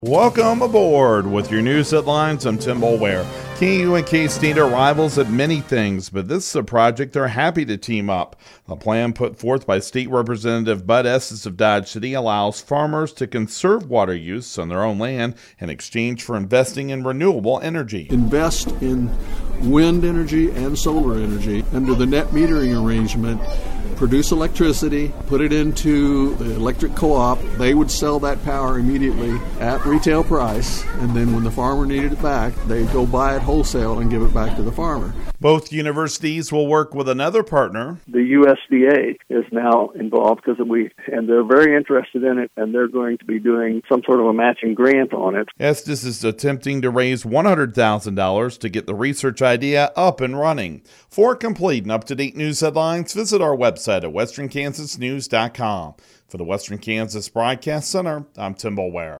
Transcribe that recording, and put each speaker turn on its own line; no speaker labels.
Welcome aboard with your news headlines. I'm Tim Boulware. KU and K-State are rivals at many things, but this is a project they're happy to team up. A plan put forth by State Representative Bud Estes of Dodge City allows farmers to conserve water use on their own land in exchange for investing in renewable energy.
Invest in wind energy and solar energy under the net metering arrangement. Produce electricity, put it into the electric co-op. They would sell that power immediately at retail price, and then when the farmer needed it back, they'd go buy it wholesale and give it back to the farmer.
Both universities will work with another partner.
The USDA is now involved and they're very interested in it, and they're going to be doing some sort of a matching grant on it.
Estes is attempting to raise $100,000 to get the research idea up and running. For complete and up-to-date news headlines, visit our website at westernkansasnews.com. For the Western Kansas Broadcast Center, I'm Tim Boulware.